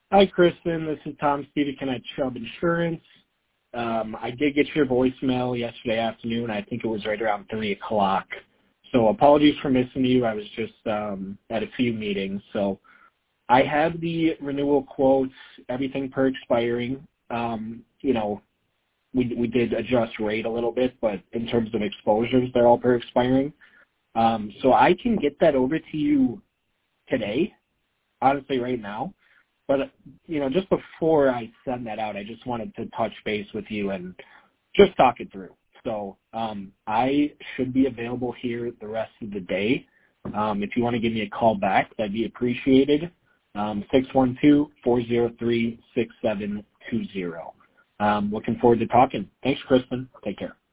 Hi, Kristen. This is Tom Stevenson at Chubb Insurance. I did get your voicemail yesterday afternoon. I think it was right around 3 o'clock. So apologies for missing you. I was just at a few meetings. So I have the renewal quotes, everything per expiring. We did adjust rate a little bit, but in terms of exposures, they're all per expiring. So I can get that over to you today, honestly, right now. But, just before I send that out, I just wanted to touch base with you and just talk it through. So I should be available here the rest of the day. If you want to give me a call back, that'd be appreciated. 612-403-6720. Looking forward to talking. Thanks, Kristen. Take care.